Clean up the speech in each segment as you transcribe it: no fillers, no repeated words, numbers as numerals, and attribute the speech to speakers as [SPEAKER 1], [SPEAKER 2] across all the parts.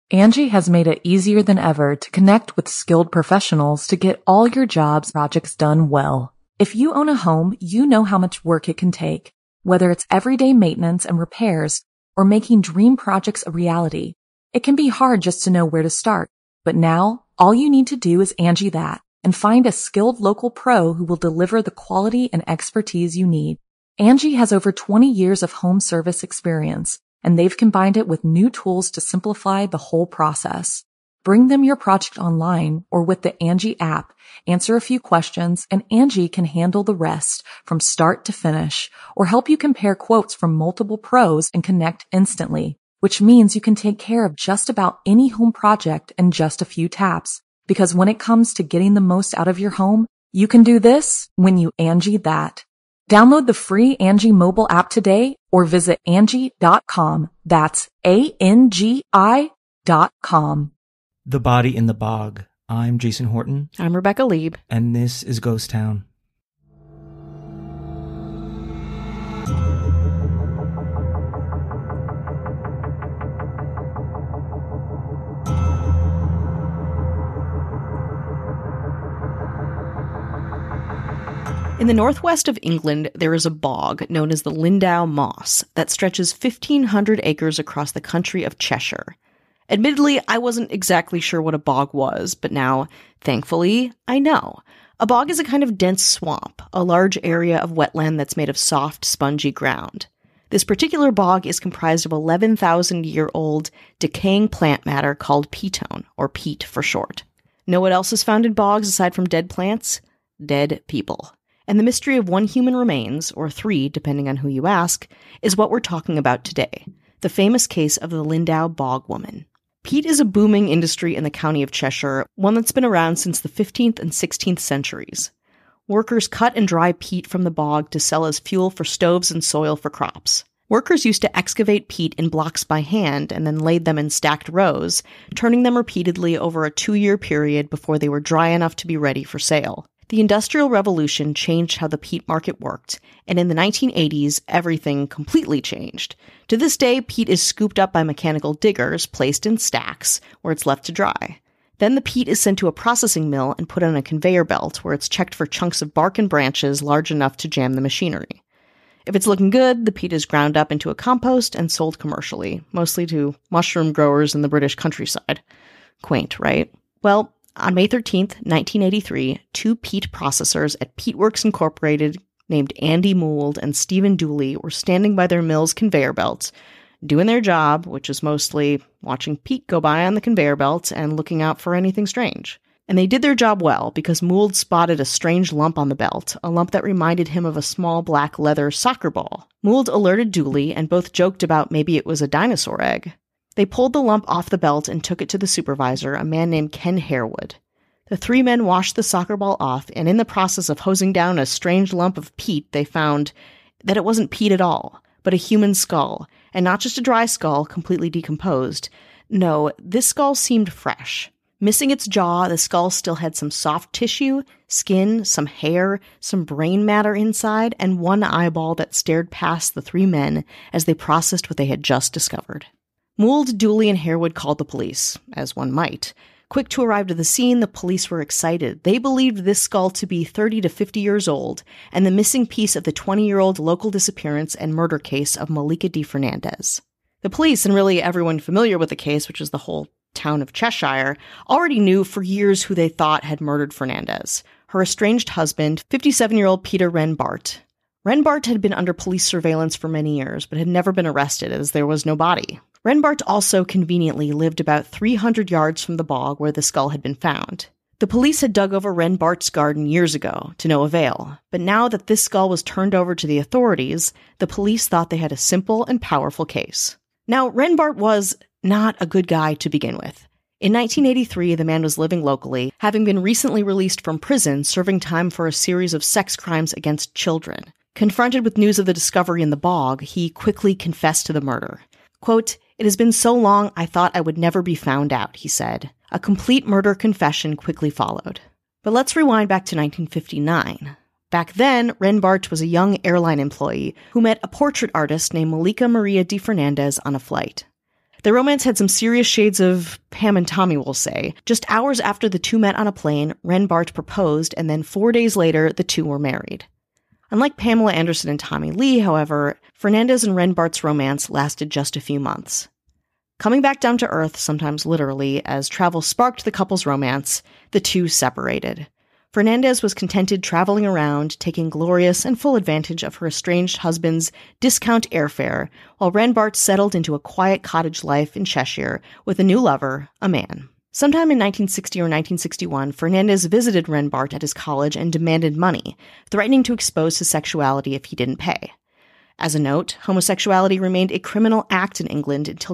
[SPEAKER 1] Angie has made it easier than ever to connect with skilled professionals to get all your jobs projects done well. If you own a home, you know how much work it can take, whether it's everyday maintenance and repairs or making dream projects a reality. It can be hard just to know where to start, but now all you need to do is Angie that and find a skilled local pro who will deliver the quality and expertise you need. Angie has over 20 years of home service experience, and they've combined it with new tools to simplify the whole process. Bring them your project online or with the Angie app, answer a few questions, and Angie can handle the rest from start to finish, or help you compare quotes from multiple pros and connect instantly, which means you can take care of just about any home project in just a few taps. Because when it comes to getting the most out of your home, you can do this when you Angie that. Download the free Angie mobile app today or visit Angie.com. That's ANGI.com.
[SPEAKER 2] The Body in the Bog. I'm Jason Horton.
[SPEAKER 3] I'm Rebecca Lieb.
[SPEAKER 2] And this is Ghost Town.
[SPEAKER 3] In the northwest of England, there is a bog known as the Lindau Moss that stretches 1,500 acres across the country of Cheshire. Admittedly, I wasn't exactly sure what a bog was, but now, thankfully, I know. A bog is a kind of dense swamp, a large area of wetland that's made of soft, spongy ground. This particular bog is comprised of 11,000-year-old decaying plant matter called peatone, or peat for short. Know what else is found in bogs aside from dead plants? Dead people. And the mystery of one human remains, or three, depending on who you ask, is what we're talking about today, the famous case of the Lindau Bog Woman. Peat is a booming industry in the county of Cheshire, one that's been around since the 15th and 16th centuries. Workers cut and dry peat from the bog to sell as fuel for stoves and soil for crops. Workers used to excavate peat in blocks by hand and then laid them in stacked rows, turning them repeatedly over a 2-year period before they were dry enough to be ready for sale. The Industrial Revolution changed how the peat market worked, and in the 1980s, everything completely changed. To this day, peat is scooped up by mechanical diggers, placed in stacks, where it's left to dry. Then the peat is sent to a processing mill and put on a conveyor belt, where it's checked for chunks of bark and branches large enough to jam the machinery. If it's looking good, the peat is ground up into a compost and sold commercially, mostly to mushroom growers in the British countryside. Quaint, right? Well, on May 13th, 1983, two peat processors at Peatworks Incorporated named Andy Mould and Stephen Dooley were standing by their mill's conveyor belt, doing their job, which is mostly watching peat go by on the conveyor belt and looking out for anything strange. And they did their job well, because Mould spotted a strange lump on the belt, a lump that reminded him of a small black leather soccer ball. Mould alerted Dooley, and both joked about maybe it was a dinosaur egg. They pulled the lump off the belt and took it to the supervisor, a man named Ken Harewood. The three men washed the soccer ball off, and in the process of hosing down a strange lump of peat, they found that it wasn't peat at all, but a human skull, and not just a dry skull completely decomposed. No, this skull seemed fresh. Missing its jaw, the skull still had some soft tissue, skin, some hair, some brain matter inside, and one eyeball that stared past the three men as they processed what they had just discovered. Mould, Dooley, and Harewood called the police, as one might. Quick to arrive to the scene, the police were excited. They believed this skull to be 30 to 50 years old, and the missing piece of the 20-year-old local disappearance and murder case of Malika D. Fernandez. The police, and really everyone familiar with the case, which is the whole town of Cheshire, already knew for years who they thought had murdered Fernandez. Her estranged husband, 57-year-old Peter Renbart. Renbart had been under police surveillance for many years, but had never been arrested as there was no body. Renbart also conveniently lived about 300 yards from the bog where the skull had been found. The police had dug over Renbart's garden years ago, to no avail, but now that this skull was turned over to the authorities, the police thought they had a simple and powerful case. Now, Renbart was not a good guy to begin with. In 1983, the man was living locally, having been recently released from prison, serving time for a series of sex crimes against children. Confronted with news of the discovery in the bog, he quickly confessed to the murder. Quote, "It has been so long I thought I would never be found out," he said. A complete murder confession quickly followed. But let's rewind back to 1959. Back then, Renbart was a young airline employee who met a portrait artist named Malika Maria D. Fernandez on a flight. Their romance had some serious shades of Pam and Tommy, we'll say. Just hours after the two met on a plane, Ren Barth proposed, and then 4 days later, the two were married. Unlike Pamela Anderson and Tommy Lee, however, Fernandez and Ren Barth's romance lasted just a few months. Coming back down to earth, sometimes literally, as travel sparked the couple's romance, the two separated. Fernandez was contented traveling around, taking glorious and full advantage of her estranged husband's discount airfare, while Ren Barth settled into a quiet cottage life in Cheshire with a new lover, a man. Sometime in 1960 or 1961, Fernandez visited Ren Barth at his college and demanded money, threatening to expose his sexuality if he didn't pay. As a note, homosexuality remained a criminal act in England until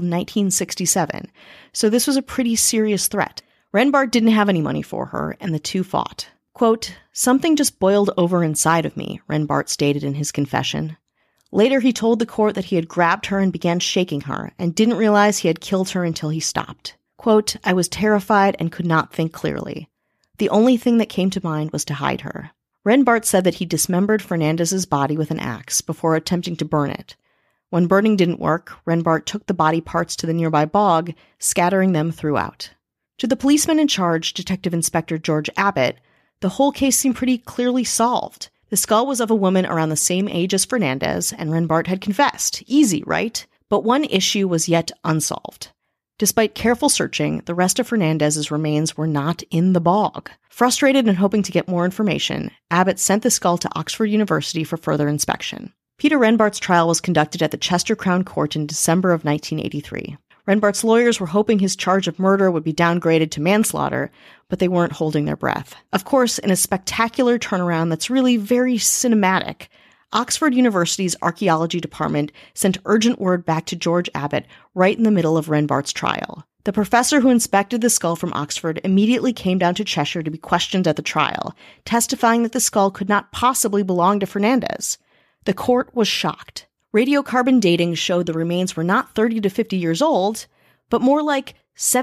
[SPEAKER 3] 1967, so this was a pretty serious threat. Ren Barth didn't have any money for her, and the two fought. Quote, "Something just boiled over inside of me," Ren Barth stated in his confession. Later, he told the court that he had grabbed her and began shaking her, and didn't realize he had killed her until he stopped. Quote, "I was terrified and could not think clearly. The only thing that came to mind was to hide her." Ren Barth said that he dismembered Fernandez's body with an axe before attempting to burn it. When burning didn't work, Ren Barth took the body parts to the nearby bog, scattering them throughout. To the policeman in charge, Detective Inspector George Abbott, the whole case seemed pretty clearly solved. The skull was of a woman around the same age as Fernandez, and Ren Barth had confessed. Easy, right? But one issue was yet unsolved. Despite careful searching, the rest of Fernandez's remains were not in the bog. Frustrated and hoping to get more information, Abbott sent the skull to Oxford University for further inspection. Peter Ren Barth's trial was conducted at the Chester Crown Court in December of 1983. Ren Barth's lawyers were hoping his charge of murder would be downgraded to manslaughter, but they weren't holding their breath. Of course, in a spectacular turnaround that's really very cinematic, Oxford University's archaeology department sent urgent word back to George Abbott right in the middle of Ren Barth's trial. The professor who inspected the skull from Oxford immediately came down to Cheshire to be questioned at the trial, testifying that the skull could not possibly belong to Fernandez. The court was shocked. Radiocarbon dating showed the remains were not 30 to 50 years old, but more like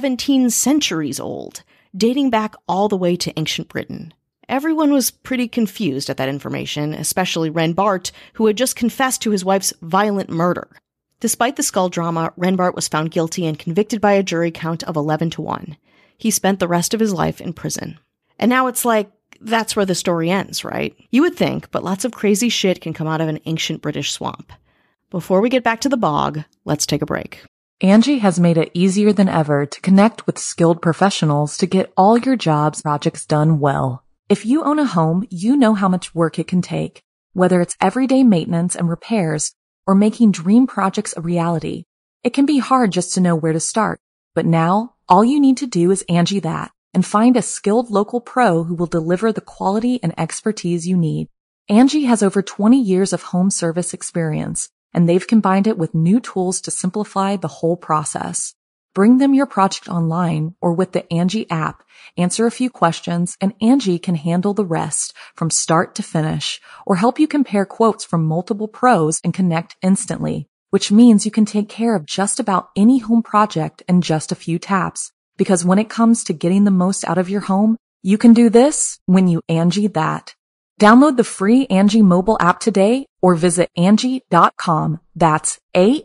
[SPEAKER 3] 17 centuries old, dating back all the way to ancient Britain. Everyone was pretty confused at that information, especially Ren Barth, who had just confessed to his wife's violent murder. Despite the skull drama, Ren Barth was found guilty and convicted by a jury count of 11-1. He spent the rest of his life in prison. And now it's like, that's where the story ends, right? You would think, but lots of crazy shit can come out of an ancient British swamp. Before we get back to the bog, let's take a break.
[SPEAKER 1] Angie has made it easier than ever to connect with skilled professionals to get all your jobs projects done well. If you own a home, you know how much work it can take, whether it's everyday maintenance and repairs or making dream projects a reality. It can be hard just to know where to start, but now all you need to do is Angie that and find a skilled local pro who will deliver the quality and expertise you need. Angie has over 20 years of home service experience, and they've combined it with new tools to simplify the whole process. Bring them your project online or with the Angie app, answer a few questions, and Angie can handle the rest from start to finish or help you compare quotes from multiple pros and connect instantly, which means you can take care of just about any home project in just a few taps. Because when it comes to getting the most out of your home, you can do this when you Angie that. Download the free Angie mobile app today or visit Angie.com. That's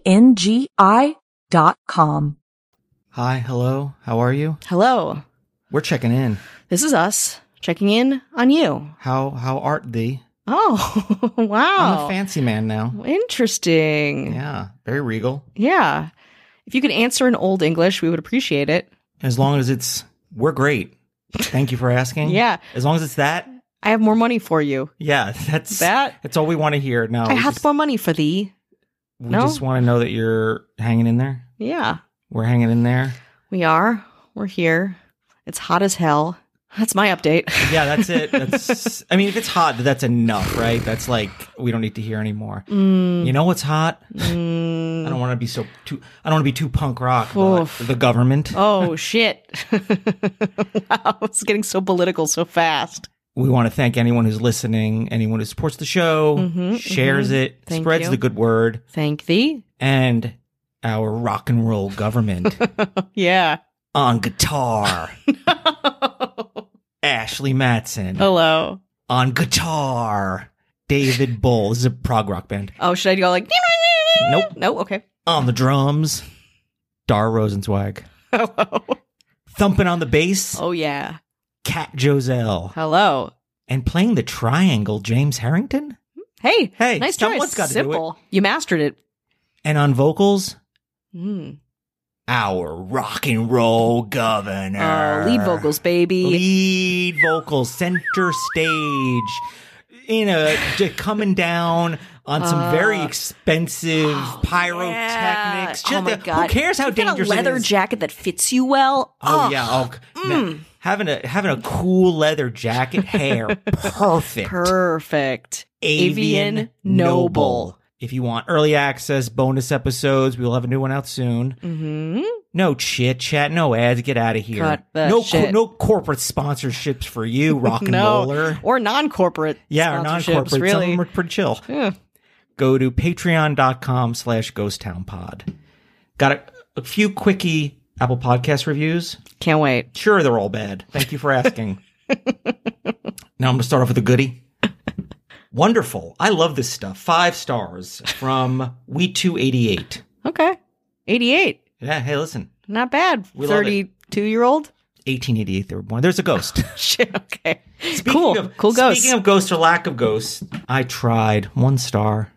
[SPEAKER 1] ANGI.com.
[SPEAKER 2] Hi, hello, how are you?
[SPEAKER 3] Hello.
[SPEAKER 2] We're checking in.
[SPEAKER 3] This is us checking in on you.
[SPEAKER 2] How art thee?
[SPEAKER 3] Oh, wow.
[SPEAKER 2] I'm a fancy man now.
[SPEAKER 3] Interesting.
[SPEAKER 2] Yeah, very regal.
[SPEAKER 3] Yeah. If you could answer in Old English, we would appreciate it.
[SPEAKER 2] As long as we're great. Thank you for asking.
[SPEAKER 3] Yeah.
[SPEAKER 2] As long as it's that.
[SPEAKER 3] I have more money for you.
[SPEAKER 2] Yeah, that's all we want to hear. No,
[SPEAKER 3] I have more money for thee.
[SPEAKER 2] We just want to know that you're hanging in there.
[SPEAKER 3] Yeah.
[SPEAKER 2] We're hanging in there.
[SPEAKER 3] We are. We're here. It's hot as hell. That's my update.
[SPEAKER 2] Yeah, that's it. I mean, if it's hot, that's enough, right? That's like, we don't need to hear anymore. You know what's hot? I don't want to be too punk rock, but the government.
[SPEAKER 3] Oh, shit. Wow, it's getting so political so fast.
[SPEAKER 2] We want to thank anyone who's listening, anyone who supports the show, shares it, spreads the good word.
[SPEAKER 3] Thank thee.
[SPEAKER 2] And our rock and roll government.
[SPEAKER 3] Yeah.
[SPEAKER 2] On guitar. Ashley Matson.
[SPEAKER 3] Hello.
[SPEAKER 2] On guitar. David Bull. This is a prog rock band.
[SPEAKER 3] Oh, should I go like...
[SPEAKER 2] Nope.
[SPEAKER 3] No, okay.
[SPEAKER 2] On the drums. Dar Rosenzweig.
[SPEAKER 3] Hello.
[SPEAKER 2] Thumping on the bass,
[SPEAKER 3] Oh, yeah.
[SPEAKER 2] Cat Joselle.
[SPEAKER 3] Hello.
[SPEAKER 2] And playing the triangle, James Harrington.
[SPEAKER 3] Hey.
[SPEAKER 2] Hey,
[SPEAKER 3] Nice
[SPEAKER 2] someone's
[SPEAKER 3] choice.
[SPEAKER 2] gotta do it.
[SPEAKER 3] Simple. You mastered it.
[SPEAKER 2] And on vocals,
[SPEAKER 3] Mm.
[SPEAKER 2] our rock and roll governor.
[SPEAKER 3] Lead vocals, baby.
[SPEAKER 2] Lead vocals, center stage. Coming down on some very expensive pyrotechnics.
[SPEAKER 3] Yeah. Oh my God.
[SPEAKER 2] Who cares how
[SPEAKER 3] You've got
[SPEAKER 2] dangerous
[SPEAKER 3] a leather
[SPEAKER 2] it is?
[SPEAKER 3] jacket that fits you well.
[SPEAKER 2] Oh yeah. Now, having a cool leather jacket, hair, perfect.
[SPEAKER 3] Perfect.
[SPEAKER 2] Avian Noble. If you want early access, bonus episodes, we'll have a new one out soon.
[SPEAKER 3] Mm-hmm.
[SPEAKER 2] No chit chat, no ads. Get out of here.
[SPEAKER 3] Cut the shit.
[SPEAKER 2] No corporate sponsorships for you, rock and roller.
[SPEAKER 3] Or non-corporate.
[SPEAKER 2] Yeah, or non-corporate. Some
[SPEAKER 3] really.
[SPEAKER 2] of them are pretty chill.
[SPEAKER 3] Yeah.
[SPEAKER 2] Go to patreon.com/ghosttownpod. Got a few quickie Apple Podcast reviews.
[SPEAKER 3] Can't wait.
[SPEAKER 2] Sure, they're all bad. Thank you for asking. Now I'm going to start off with a goodie. Wonderful. I love this stuff. 5 stars from We288.
[SPEAKER 3] Okay. 88.
[SPEAKER 2] Yeah, hey, listen.
[SPEAKER 3] Not bad.
[SPEAKER 2] We love it.
[SPEAKER 3] 32-year-old?
[SPEAKER 2] 1888 they were born. There's a ghost.
[SPEAKER 3] Shit, okay.
[SPEAKER 2] Speaking
[SPEAKER 3] Cool ghost.
[SPEAKER 2] Speaking of ghosts or lack of ghosts, I tried. 1 star.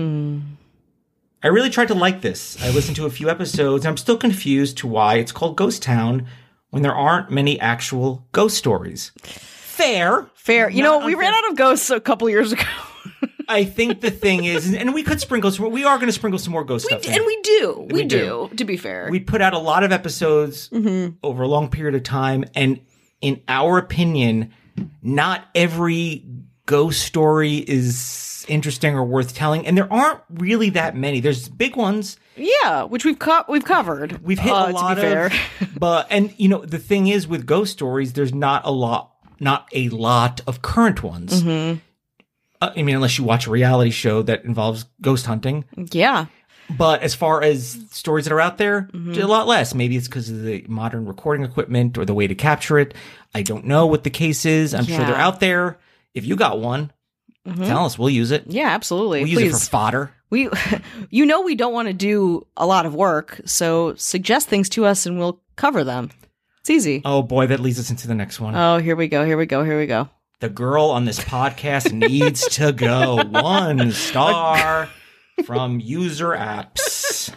[SPEAKER 2] I really tried to like this. I listened to a few episodes, and I'm still confused to why it's called Ghost Town when there aren't many actual ghost stories. Fair.
[SPEAKER 3] You know, we ran out of ghosts a couple years ago.
[SPEAKER 2] I think the thing is, and we could sprinkle some, we are going to sprinkle some more ghost stuff in.
[SPEAKER 3] And we do.
[SPEAKER 2] We
[SPEAKER 3] We do, to be fair.
[SPEAKER 2] We put out a lot of episodes over a long period of time, and in our opinion, not every ghost story is interesting or worth telling, and there aren't really that many. There's big ones.
[SPEAKER 3] Yeah, which we've covered.
[SPEAKER 2] We've hit a lot
[SPEAKER 3] to be fair.
[SPEAKER 2] but you know, the thing is with ghost stories, there's not a lot of current ones. I mean, unless you watch a reality show that involves ghost hunting.
[SPEAKER 3] Yeah.
[SPEAKER 2] But as far as stories that are out there, a lot less. Maybe it's because of the modern recording equipment or the way to capture it. I don't know what the case is. I'm sure they're out there. If you got one, tell us. We'll use it.
[SPEAKER 3] Yeah, absolutely.
[SPEAKER 2] We'll use it for fodder.
[SPEAKER 3] We don't want to do a lot of work, so suggest things to us and we'll cover them. It's easy.
[SPEAKER 2] Oh boy, that leads us into the next one.
[SPEAKER 3] Oh, here we go.
[SPEAKER 2] The girl on this podcast needs to go. 1 star from User Apps.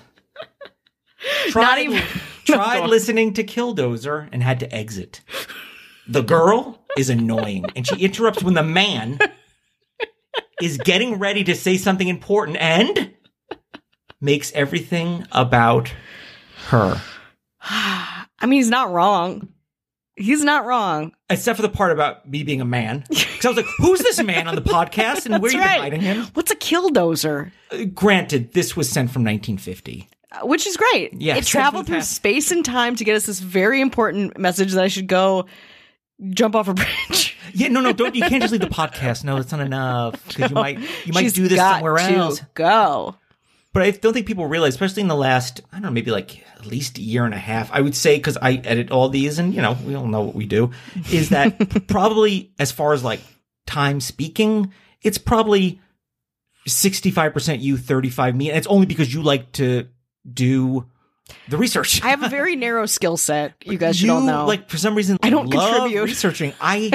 [SPEAKER 2] Tried listening to Killdozer and had to exit. The girl is annoying, and she interrupts when the man is getting ready to say something important and makes everything about her.
[SPEAKER 3] I mean, he's not wrong.
[SPEAKER 2] Except for the part about me being a man. Because I was like, who's this man on the podcast and where are you hiding him?
[SPEAKER 3] What's a killdozer?
[SPEAKER 2] Granted, this was sent from 1950.
[SPEAKER 3] Which is great.
[SPEAKER 2] Yeah,
[SPEAKER 3] it traveled through space and time to get us this very important message that I should go jump off a bridge.
[SPEAKER 2] Yeah, no, don't. You can't just leave the podcast. No, that's not enough. Because you might do this somewhere else.
[SPEAKER 3] Go.
[SPEAKER 2] But I don't think people realize, especially in the last, I don't know, maybe like at least a year and a half, I would say, because I edit all these and, you know, we all know what we do, is that probably as far as like time speaking, it's probably 65% you, 35% me. And it's only because you like to do the research.
[SPEAKER 3] I have a very narrow skill set. You guys should all know.
[SPEAKER 2] Like, for some reason,
[SPEAKER 3] I don't
[SPEAKER 2] love
[SPEAKER 3] contribute.
[SPEAKER 2] Researching.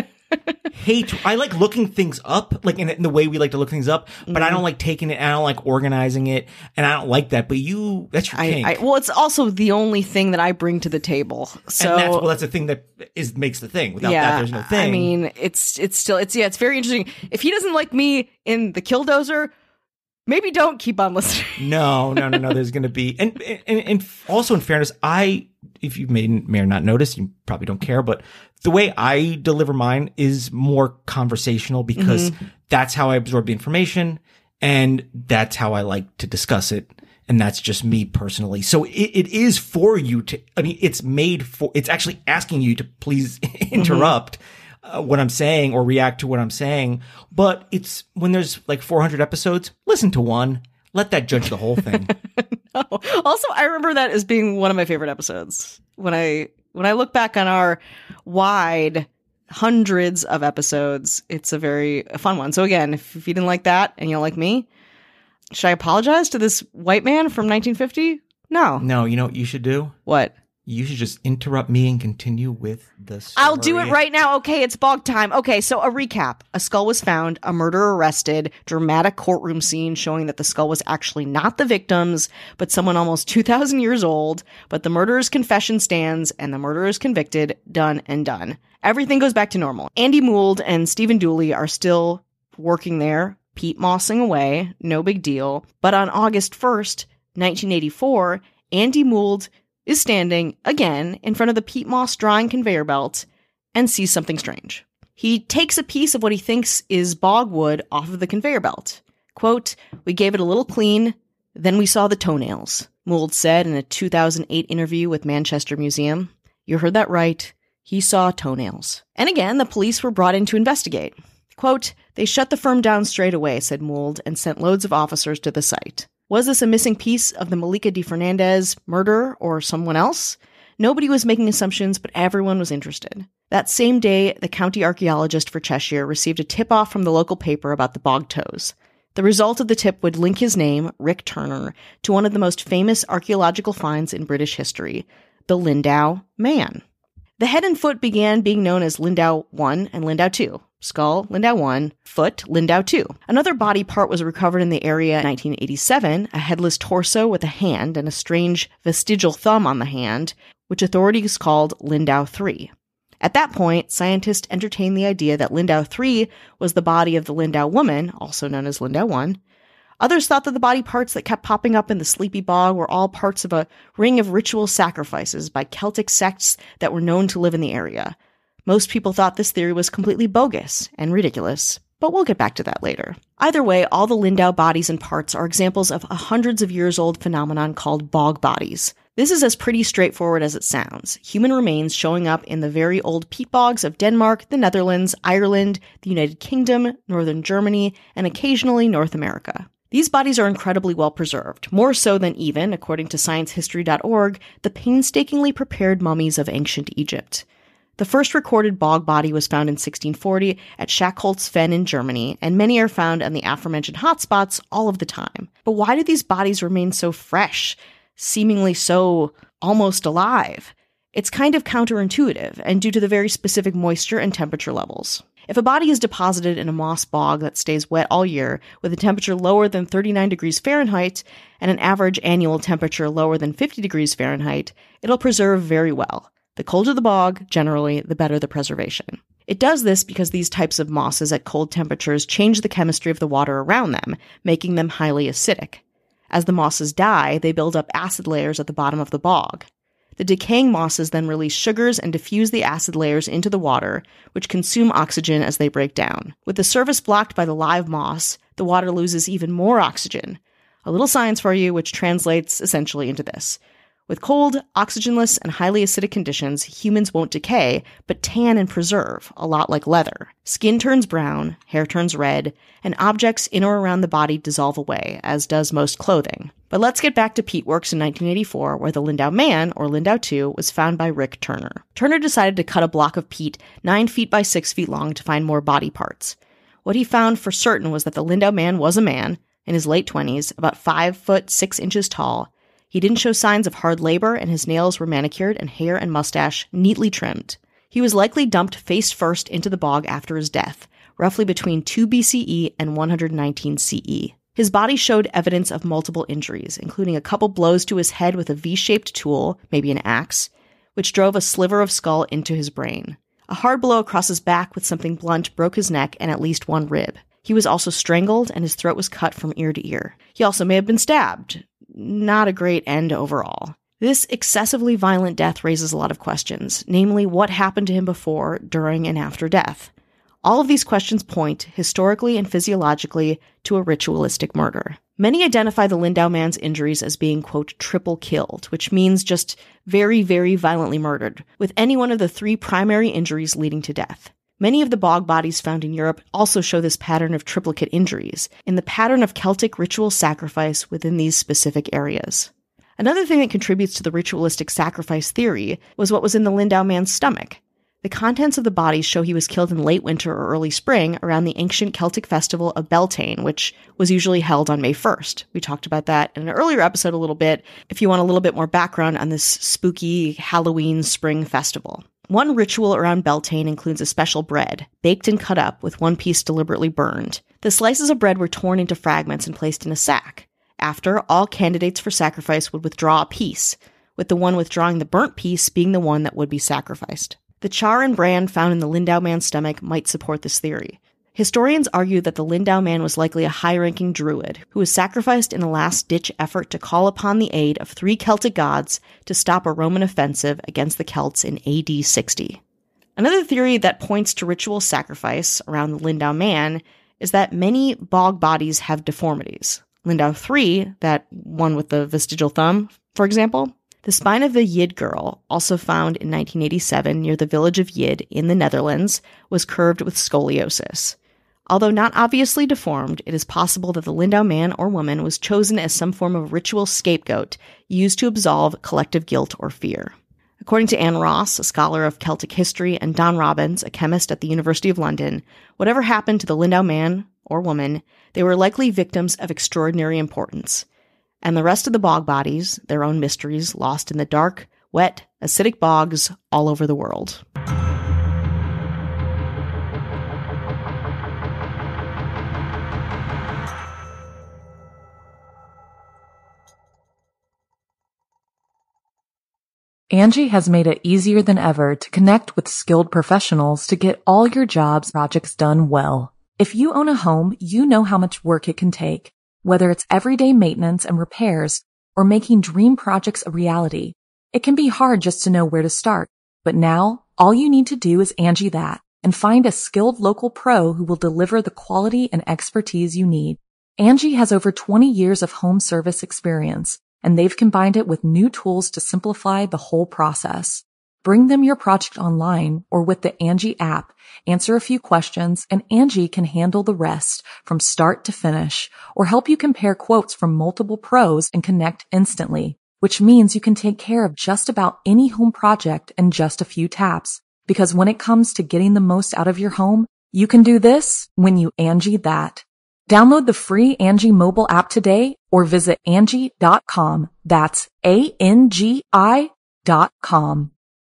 [SPEAKER 2] I like looking things up, like in the way we like to look things up, but I don't like taking it, and I don't like organizing it, and I don't like that. But that's your kink.
[SPEAKER 3] Well, it's also the only thing that I bring to the table. So
[SPEAKER 2] and that's the thing that makes the thing. Without that, there's no thing.
[SPEAKER 3] I mean, it's very interesting. If he doesn't like me in the Killdozer, maybe don't keep on listening.
[SPEAKER 2] No. There's going to be, and also in fairness, if you may or not notice, you probably don't care, but the way I deliver mine is more conversational because that's how I absorb the information and that's how I like to discuss it. And that's just me personally. So it is for you to, I mean, it's actually asking you to please interrupt what I'm saying or react to what I'm saying. But it's when there's like 400 episodes, listen to one. Let that judge the whole thing.
[SPEAKER 3] No. Also, I remember that as being one of my favorite episodes. When I look back on our wide hundreds of episodes, it's a very fun one. So again, if you didn't like that and you don't like me, should I apologize to this white man from 1950? No.
[SPEAKER 2] No, you know what you should do?
[SPEAKER 3] What?
[SPEAKER 2] You should just interrupt me and continue with the story.
[SPEAKER 3] I'll do it right now. Okay, it's bog time. Okay, so a recap. A skull was found, a murderer arrested, dramatic courtroom scene showing that the skull was actually not the victim's, but someone almost 2,000 years old. But the murderer's confession stands, and the murderer is convicted. Done and done. Everything goes back to normal. Andy Mould and Stephen Dooley are still working there, peat mossing away, no big deal. But on August 1st, 1984, Andy Mould is standing again in front of the peat moss drying conveyor belt and sees something strange. He takes a piece of what he thinks is bogwood off of the conveyor belt. Quote, "We gave it a little clean, then we saw the toenails," Mould said in a 2008 interview with Manchester Museum. You heard that right. He saw toenails. And again, the police were brought in to investigate. Quote, "They shut the firm down straight away," said Mould, and sent loads of officers to the site. Was this a missing piece of the Malika de Fernandez murder or someone else? Nobody was making assumptions, but everyone was interested. That same day, the county archaeologist for Cheshire received a tip-off from the local paper about the bog toes. The result of the tip would link his name, Rick Turner, to one of the most famous archaeological finds in British history, the Lindau Man. The head and foot began being known as Lindau 1 and Lindau 2. Skull, Lindau 1, foot, Lindau 2. Another body part was recovered in the area in 1987, a headless torso with a hand and a strange vestigial thumb on the hand, which authorities called Lindau 3. At that point, scientists entertained the idea that Lindau 3 was the body of the Lindau woman, also known as Lindau 1. Others thought that the body parts that kept popping up in the sleepy bog were all parts of a ring of ritual sacrifices by Celtic sects that were known to live in the area. Most people thought this theory was completely bogus and ridiculous, but we'll get back to that later. Either way, all the Lindau bodies and parts are examples of a hundreds of years old phenomenon called bog bodies. This is as pretty straightforward as it sounds. Human remains showing up in the very old peat bogs of Denmark, the Netherlands, Ireland, the United Kingdom, northern Germany, and occasionally North America. These bodies are incredibly well preserved, more so than even, according to ScienceHistory.org, the painstakingly prepared mummies of ancient Egypt. The first recorded bog body was found in 1640 at Schachholz-Fen in Germany, and many are found on the aforementioned hotspots all of the time. But why do these bodies remain so fresh, seemingly so almost alive? It's kind of counterintuitive, and due to the very specific moisture and temperature levels. If a body is deposited in a moss bog that stays wet all year, with a temperature lower than 39 degrees Fahrenheit and an average annual temperature lower than 50 degrees Fahrenheit, it'll preserve very well. The colder the bog, generally, the better the preservation. It does this because these types of mosses at cold temperatures change the chemistry of the water around them, making them highly acidic. As the mosses die, they build up acid layers at the bottom of the bog. The decaying mosses then release sugars and diffuse the acid layers into the water, which consume oxygen as they break down. With the surface blocked by the live moss, the water loses even more oxygen. A little science for you, which translates essentially into this. With cold, oxygenless, and highly acidic conditions, humans won't decay, but tan and preserve, a lot like leather. Skin turns brown, hair turns red, and objects in or around the body dissolve away, as does most clothing. But let's get back to peatworks in 1984, where the Lindau Man, or Lindau 2, was found by Rick Turner. Turner decided to cut a block of peat 9 feet by 6 feet long to find more body parts. What he found for certain was that the Lindau Man was a man, in his late 20s, about 5 foot 6 inches tall. He didn't show signs of hard labor, and his nails were manicured and hair and mustache neatly trimmed. He was likely dumped face first into the bog after his death, roughly between 2 BCE and 119 CE. His body showed evidence of multiple injuries, including a couple blows to his head with a V-shaped tool, maybe an axe, which drove a sliver of skull into his brain. A hard blow across his back with something blunt broke his neck and at least one rib. He was also strangled, and his throat was cut from ear to ear. He also may have been stabbed. Not a great end overall. This excessively violent death raises a lot of questions, namely what happened to him before, during, and after death. All of these questions point, historically and physiologically, to a ritualistic murder. Many identify the Lindau Man's injuries as being, quote, triple killed, which means just very, very violently murdered, with any one of the 3 primary injuries leading to death. Many of the bog bodies found in Europe also show this pattern of triplicate injuries, in the pattern of Celtic ritual sacrifice within these specific areas. Another thing that contributes to the ritualistic sacrifice theory was what was in the Lindau Man's stomach. The contents of the bodies show he was killed in late winter or early spring around the ancient Celtic festival of Beltane, which was usually held on May 1st. We talked about that in an earlier episode a little bit, if you want a little bit more background on this spooky Halloween spring festival. One ritual around Beltane includes a special bread, baked and cut up, with one piece deliberately burned. The slices of bread were torn into fragments and placed in a sack. After, all candidates for sacrifice would withdraw a piece, with the one withdrawing the burnt piece being the one that would be sacrificed. The char and bran found in the Lindau man's stomach might support this theory. Historians argue that the Lindau man was likely a high-ranking druid who was sacrificed in a last-ditch effort to call upon the aid of 3 Celtic gods to stop a Roman offensive against the Celts in AD 60. Another theory that points to ritual sacrifice around the Lindau man is that many bog bodies have deformities. Lindau III, that one with the vestigial thumb, for example. The spine of the Yid girl, also found in 1987 near the village of Yid in the Netherlands, was curved with scoliosis. Although not obviously deformed, it is possible that the Lindau man or woman was chosen as some form of ritual scapegoat used to absolve collective guilt or fear. According to Anne Ross, a scholar of Celtic history, and Don Robbins, a chemist at the University of London, whatever happened to the Lindau man or woman, they were likely victims of extraordinary importance. And the rest of the bog bodies, their own mysteries, lost in the dark, wet, acidic bogs all over the world.
[SPEAKER 1] Angie has made it easier than ever to connect with skilled professionals to get all your jobs projects done well. If you own a home, you know how much work it can take. Whether it's everyday maintenance and repairs or making dream projects a reality, it can be hard just to know where to start. But now, all you need to do is Angie that and find a skilled local pro who will deliver the quality and expertise you need. Angie has over 20 years of home service experience, and they've combined it with new tools to simplify the whole process. Bring them your project online or with the Angie app, answer a few questions, and Angie can handle the rest from start to finish, or help you compare quotes from multiple pros and connect instantly, which means you can take care of just about any home project in just a few taps. Because when it comes to getting the most out of your home, you can do this when you Angie that. Download the free Angie mobile app today or visit Angie.com. That's ANGI.com.